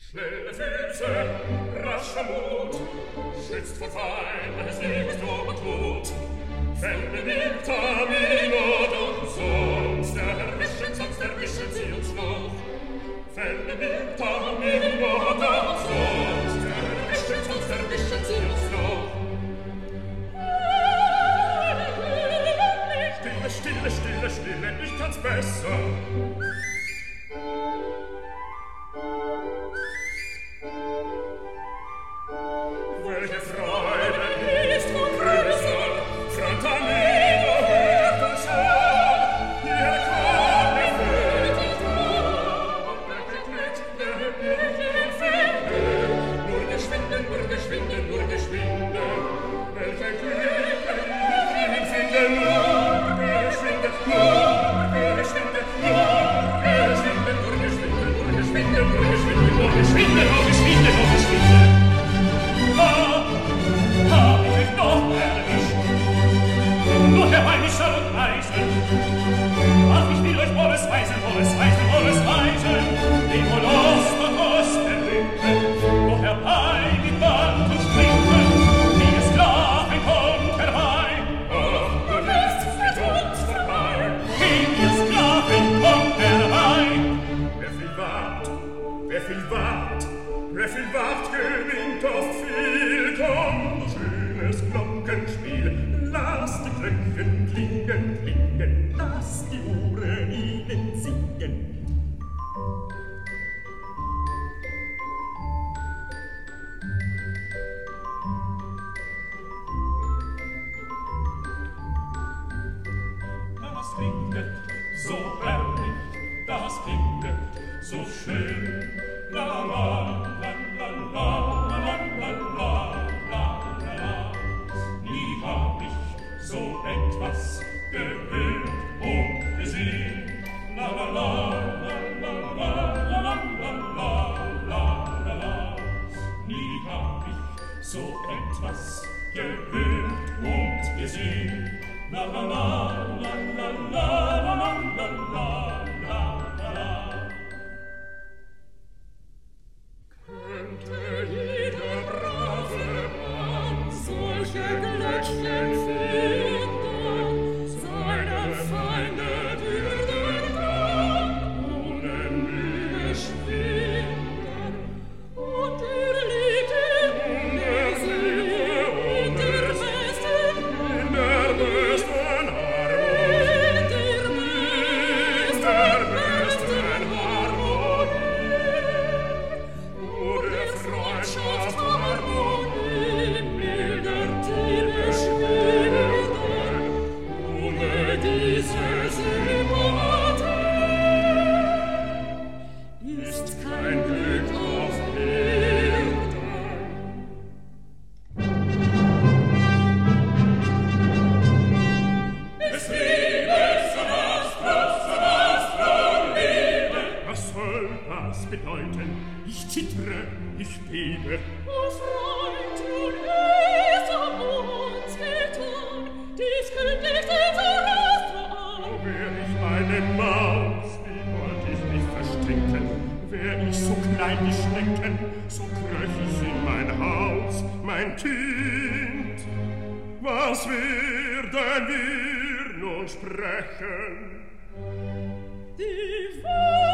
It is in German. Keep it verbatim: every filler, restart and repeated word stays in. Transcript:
Schnelle Füße, rascher Mut, schützt vor Feind, es liegt oben tot. Fällt mir Tamino, doch sonst erwischen, sonst erwischen sie uns noch. Fällt mir Tamino, doch sonst erwischen, sonst erwischen sie uns noch. Stille, stille, stille, stille, ich kann's besser. Welche Freude ist wohl größer, Frontanino hört uns an, hier kommt der König und welche Glück, welche Finde, nur geschwinde, nur geschwinde, nur geschwinde, welche Glück, welche Finde, nur geschwinde, nur geschwinde, nur geschwinde, nur geschwinde, nur geschwinde, nur geschwinde, nur geschwinde, nur geschwinde, nur geschwinde. Hab ich euch doch erwischt, nur herbeimischer und Eisen. Ach, ich will euch Wolles weisen, Wolles weisen, Wolles weisen, den wohl Ost und Ost erblicken, wo herbei mit Band und Stricken, wie es Sklaven kommt herbei. Ach, du lässt es mit uns vorbei, wie es Sklaven kommt herbei. Wer viel wagt, wer viel wagt, wer viel wagt, gewinnt oft viel. Komm, schönes Glockenspiel, lass die Glöckchen klingen, klingen, lass die Uhren ihnen singen. Das klinget so herrlich, das klinget so schön, la la la la la la la la la la la. Nie hab ich so etwas gehört und gesehen, la la la la la la la la la la la la. Nie hab ich so etwas gehört und gesehen, la la la la la la la la la la la. Könnte jeder brave Mann solche Glöckchen finden, seine Feinde würden dann ohne Mühe schwinden. Und er lebte in der Silbe und der besten, in der besten Harmonie, in der besten Harmonie. Freundschaft Harmonie mildert die Beschwerden, ohne diese Sympathie ist kein Glück auf Erden. Es liebe, so Astro, so Astro, liebe. Was soll das bedeuten? Ich zittere, ich bebe. O Freund, nun ist um uns getan, dies kündigt unser Astro an. O wär ich eine Maus, wie wollt ich mich verstricken? Wär ich so klein wie Schnecken, so kröch ich in mein Haus, mein Kind. Was werden wir nun sprechen? Die Wahrheit